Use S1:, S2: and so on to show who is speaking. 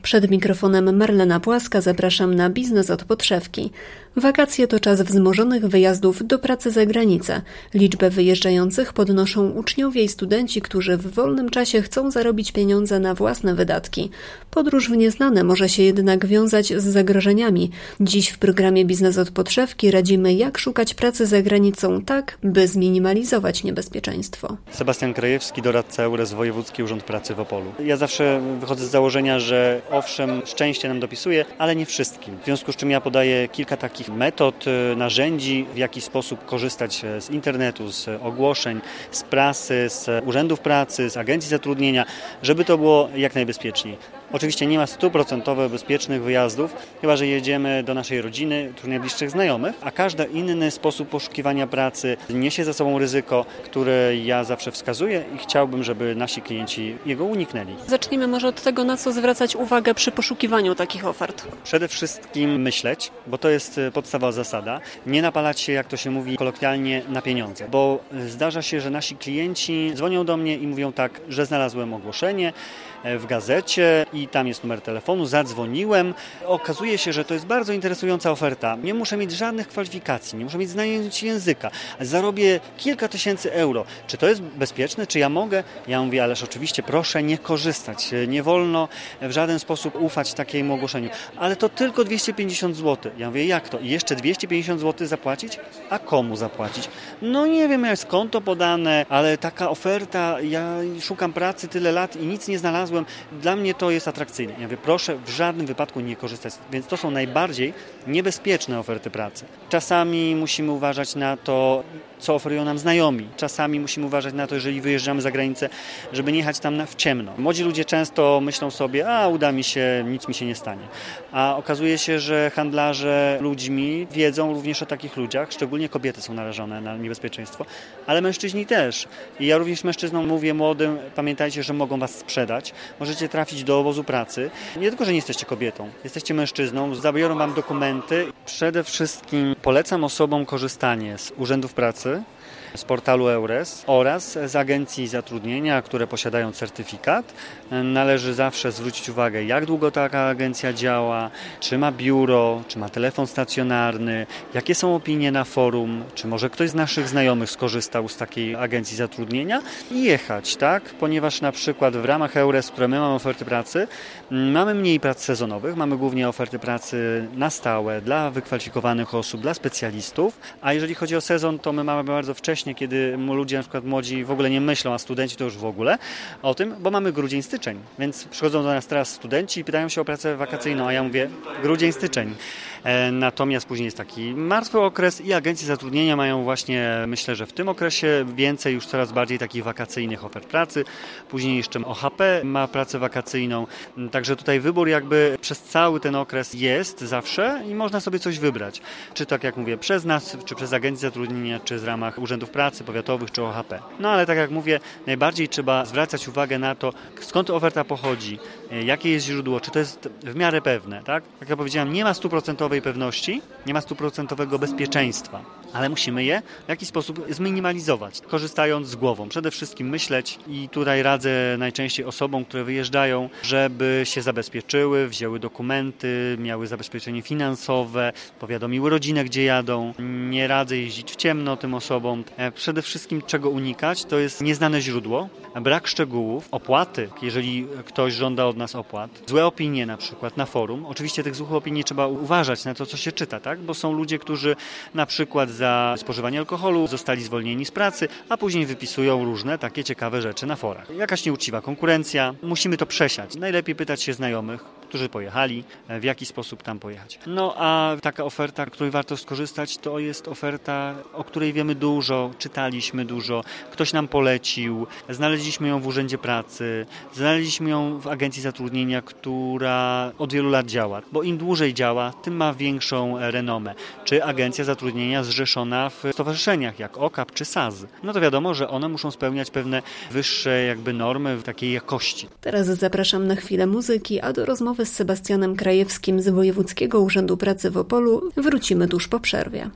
S1: Przed mikrofonem Marlena Płaska zapraszam na Biznes od podszewki. Wakacje to czas wzmożonych wyjazdów do pracy za granicę. Liczbę wyjeżdżających podnoszą uczniowie i studenci, którzy w wolnym czasie chcą zarobić pieniądze na własne wydatki. Podróż w nieznane może się jednak wiązać z zagrożeniami. Dziś w programie Biznes od podszewki radzimy, jak szukać pracy za granicą tak, by zminimalizować niebezpieczeństwo.
S2: Sebastian Krajewski, doradca EURES Wojewódzki Urząd Pracy w Opolu. Ja zawsze wychodzę z założenia, że owszem, szczęście nam dopisuje, ale nie wszystkim. W związku z czym ja podaję kilka takich metod, narzędzi, w jaki sposób korzystać z internetu, z ogłoszeń, z prasy, z urzędów pracy, z agencji zatrudnienia, żeby to było jak najbezpieczniej. Oczywiście nie ma 100% bezpiecznych wyjazdów, chyba że jedziemy do naszej rodziny, do najbliższych znajomych, a każdy inny sposób poszukiwania pracy niesie za sobą ryzyko, które ja zawsze wskazuję i chciałbym, żeby nasi klienci jego uniknęli.
S1: Zacznijmy może od tego, na co zwracać uwagę przy poszukiwaniu takich ofert.
S2: Przede wszystkim myśleć, bo to jest podstawowa zasada, nie napalać się, jak to się mówi kolokwialnie, na pieniądze, bo zdarza się, że nasi klienci dzwonią do mnie i mówią tak, że znalazłem ogłoszenie w gazecie i tam jest numer telefonu, zadzwoniłem. Okazuje się, że to jest bardzo interesująca oferta. Nie muszę mieć żadnych kwalifikacji, nie muszę mieć znajomości języka. Zarobię kilka tysięcy euro. Czy to jest bezpieczne? Czy ja mogę? Ja mówię, ależ oczywiście proszę nie korzystać. Nie wolno w żaden sposób ufać takiemu ogłoszeniu. Ale to tylko 250 zł. Ja mówię, jak to? I jeszcze 250 zł zapłacić? A komu zapłacić? No nie wiem, jest konto podane, ale taka oferta, ja szukam pracy tyle lat i nic nie znalazłem. Dla mnie to jest atrakcyjne. Ja mówię, proszę w żadnym wypadku nie korzystać. Więc to są najbardziej niebezpieczne oferty pracy. Czasami musimy uważać na to, co oferują nam znajomi. Czasami musimy uważać na to, jeżeli wyjeżdżamy za granicę, żeby nie jechać tam w ciemno. Młodzi ludzie często myślą sobie, uda mi się, nic mi się nie stanie. A okazuje się, że handlarze ludźmi wiedzą również o takich ludziach, szczególnie kobiety są narażone na niebezpieczeństwo, ale mężczyźni też. I ja również mężczyznom mówię młodym, pamiętajcie, że mogą was sprzedać, możecie trafić do obozu pracy. Nie tylko, że nie jesteście kobietą, jesteście mężczyzną, zabiorą wam dokumenty. Przede wszystkim polecam osobom korzystanie z urzędów pracy, z portalu EURES oraz z agencji zatrudnienia, które posiadają certyfikat. Należy zawsze zwrócić uwagę, jak długo taka agencja działa, czy ma biuro, czy ma telefon stacjonarny, jakie są opinie na forum, czy może ktoś z naszych znajomych skorzystał z takiej agencji zatrudnienia i jechać, tak? Ponieważ na przykład w ramach EURES, które my mamy oferty pracy, mamy mniej prac sezonowych, mamy głównie oferty pracy na stałe dla wykwalifikowanych osób, dla specjalistów, a jeżeli chodzi o sezon, to my mamy bardzo wcześnie, kiedy ludzie na przykład młodzi w ogóle nie myślą, a studenci to już w ogóle o tym, bo mamy grudzień, styczeń, więc przychodzą do nas teraz studenci i pytają się o pracę wakacyjną, a ja mówię grudzień, styczeń. Natomiast później jest taki martwy okres i agencje zatrudnienia mają właśnie, myślę, że w tym okresie więcej już coraz bardziej takich wakacyjnych ofert pracy. Później jeszcze OHP ma pracę wakacyjną, także tutaj wybór jakby przez cały ten okres jest zawsze i można sobie coś wybrać. Czy tak jak mówię, przez nas, czy przez agencje zatrudnienia, czy z ramach urzędów pracy powiatowych, czy OHP. No ale tak jak mówię, najbardziej trzeba zwracać uwagę na to, skąd oferta pochodzi, jakie jest źródło, czy to jest w miarę pewne, tak? Jak ja powiedziałem, nie ma 100% pewności, nie ma 100% bezpieczeństwa, ale musimy je w jakiś sposób zminimalizować, korzystając z głową. Przede wszystkim myśleć i tutaj radzę najczęściej osobom, które wyjeżdżają, żeby się zabezpieczyły, wzięły dokumenty, miały zabezpieczenie finansowe, powiadomiły rodzinę, gdzie jadą. Nie radzę jeździć w ciemno tym osobom. Przede wszystkim czego unikać, to jest nieznane źródło, brak szczegółów, opłaty, jeżeli ktoś żąda od nas opłat, złe opinie na przykład na forum. Oczywiście tych złych opinii trzeba uważać na to, co się czyta, tak? Bo są ludzie, którzy na przykład za spożywanie alkoholu zostali zwolnieni z pracy, a później wypisują różne takie ciekawe rzeczy na forach. Jakaś nieuczciwa konkurencja, musimy to przesiać. Najlepiej pytać się znajomych, którzy pojechali, w jaki sposób tam pojechać. No a taka oferta, której warto skorzystać, to jest oferta, o której wiemy dużo, czytaliśmy dużo, ktoś nam polecił, znaleźliśmy ją w urzędzie pracy, znaleźliśmy ją w agencji zatrudnienia, która od wielu lat działa, bo im dłużej działa, tym ma większą renomę. Czy agencja zatrudnienia zrzeszona w stowarzyszeniach jak OKAP czy SAS. No to wiadomo, że one muszą spełniać pewne wyższe jakby normy w takiej jakości.
S1: Teraz zapraszam na chwilę muzyki, a do rozmowy z Sebastianem Krajewskim z Wojewódzkiego Urzędu Pracy w Opolu wrócimy tuż po przerwie.